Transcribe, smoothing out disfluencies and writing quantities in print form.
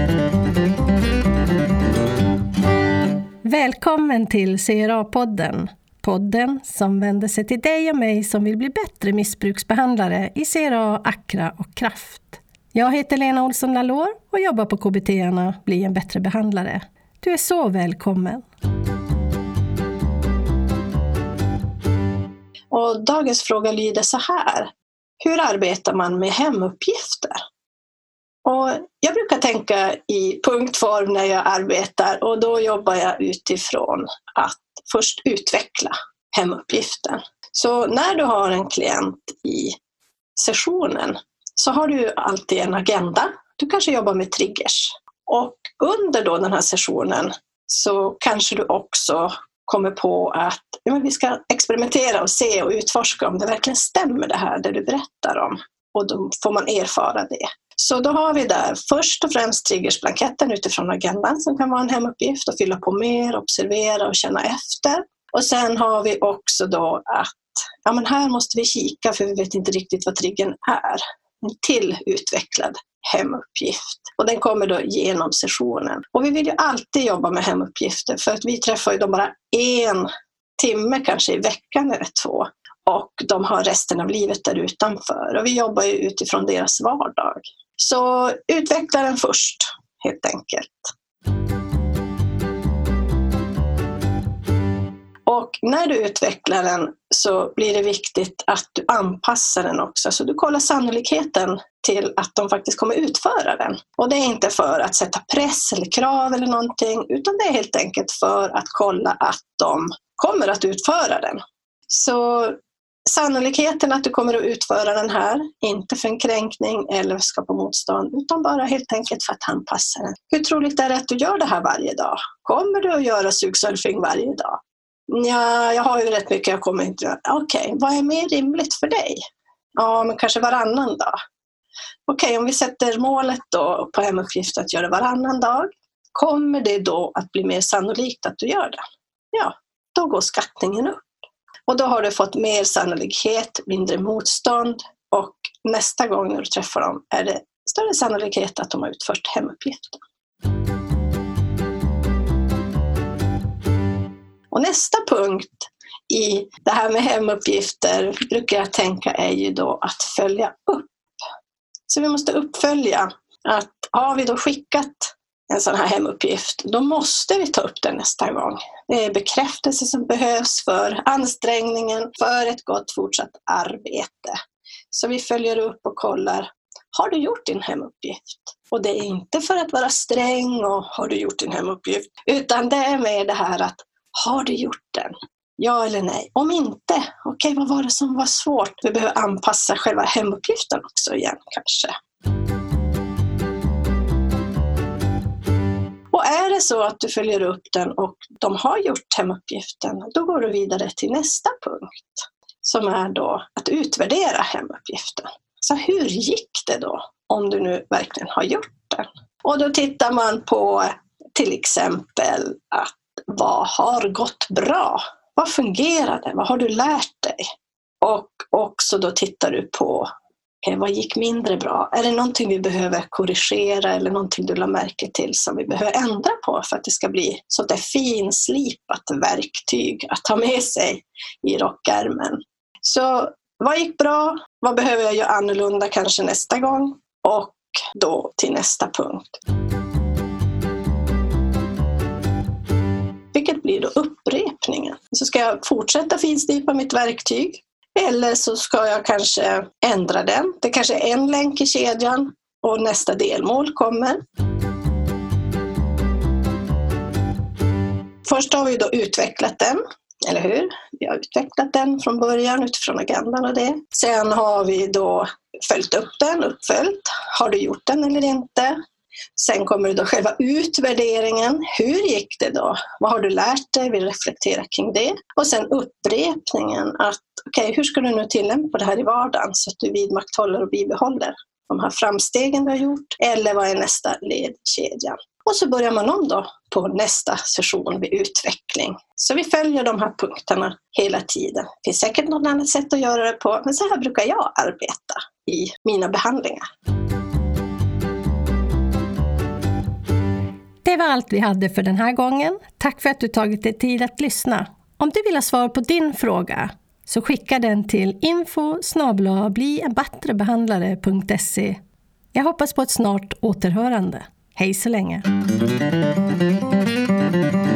Välkommen till CRA-podden. Podden som vänder sig till dig och mig som vill bli bättre missbruksbehandlare i CRA, Accra och Kraft. Jag heter Lena Olsson Lalor och jobbar på KBT-arna Bli en bättre behandlare. Du är så välkommen. Och dagens fråga lyder så här. Hur arbetar man med hemuppgifter? Och jag brukar tänka i punktform när jag arbetar, och då jobbar jag utifrån att först utveckla hemuppgiften. Så när du har en klient i sessionen så har du alltid en agenda. Du kanske jobbar med triggers. Och under då den här sessionen så kanske du också kommer på att vi ska experimentera och se och utforska om det verkligen stämmer det här det du berättar om. Och då får man erfara det. Så då har vi där först och främst triggersblanketten utifrån agendan som kan vara en hemuppgift och fylla på mer, observera och känna efter. Och sen har vi också då att här måste vi kika för vi vet inte riktigt vad triggern är. En till utvecklad hemuppgift. Och den kommer då genom sessionen. Och vi vill ju alltid jobba med hemuppgifter för att vi träffar ju dem bara 1 timme kanske i veckan eller 2. Och de har resten av livet där utanför. Och vi jobbar ju utifrån deras vardag. Så utveckla den först, helt enkelt. Och när du utvecklar den så blir det viktigt att du anpassar den också. Så du kollar sannolikheten till att de faktiskt kommer utföra den. Och det är inte för att sätta press eller krav eller någonting. Utan det är helt enkelt för att kolla att de kommer att utföra den. Så sannolikheten att du kommer att utföra den här, inte för en kränkning eller skapa motstånd, utan bara helt enkelt för att anpassa den. Hur troligt är det att du gör det här varje dag? Kommer du att göra sugsurfing varje dag? Ja, jag har ju rätt mycket jag kommer inte göra. Okej, vad är mer rimligt för dig? Ja, men kanske varannan dag. Okej, om vi sätter målet då på hemuppgift att göra varannan dag, kommer det då att bli mer sannolikt att du gör det? Ja, då går skattningen upp. Och då har du fått mer sannolikhet, mindre motstånd, och nästa gång när du träffar dem är det större sannolikhet att de har utfört hemuppgiften. Och nästa punkt i det här med hemuppgifter brukar jag tänka är ju då att följa upp. Så vi måste uppfölja att har vi då skickat en sån här hemuppgift, då måste vi ta upp den nästa gång. Det är bekräftelse som behövs för ansträngningen, för ett gott fortsatt arbete. Så vi följer upp och kollar, har du gjort din hemuppgift? Och det är inte för att vara sträng och har du gjort din hemuppgift, utan det är med det här att har du gjort den? Ja eller nej? Om inte, okej, vad var det som var svårt? Vi behöver anpassa själva hemuppgiften också igen kanske. Och är det så att du följer upp den och de har gjort hemuppgiften, då går du vidare till nästa punkt som är då att utvärdera hemuppgiften. Så hur gick det då om du nu verkligen har gjort den? Och då tittar man på till exempel att vad har gått bra? Vad fungerade? Vad har du lärt dig? Och också då tittar du på vad gick mindre bra? Är det någonting vi behöver korrigera eller någonting du la märke till som vi behöver ändra på för att det ska bli så där finslipat verktyg att ta med sig i rockärmen? Så vad gick bra? Vad behöver jag göra annorlunda kanske nästa gång? Och då till nästa punkt. Vilket blir då upprepningen. Så ska jag fortsätta finslipa mitt verktyg. Eller så ska jag kanske ändra den. Det kanske är en länk i kedjan och nästa delmål kommer. Först har vi då utvecklat den, eller hur? Vi har utvecklat den från början utifrån agendan och det. Sen har vi då följt upp den, uppföljt. Har du gjort den eller inte? Sen kommer det då själva utvärderingen. Hur gick det då? Vad har du lärt dig? Vi reflekterar kring det. Och sen upprepningen. Att hur ska du nu tillämpa det här i vardagen så att du vidmakthåller och bibehåller de här framstegen du har gjort? Eller vad är nästa led i kedjan? Och så börjar man om då på nästa session vid utveckling. Så vi följer de här punkterna hela tiden. Det finns säkert något annat sätt att göra det på. Men så här brukar jag arbeta i mina behandlingar. Det var allt vi hade för den här gången. Tack för att du tagit dig tid att lyssna. Om du vill ha svar på din fråga så skicka den till info@blienbattrebehandlare.se. Jag hoppas på ett snart återhörande. Hej så länge!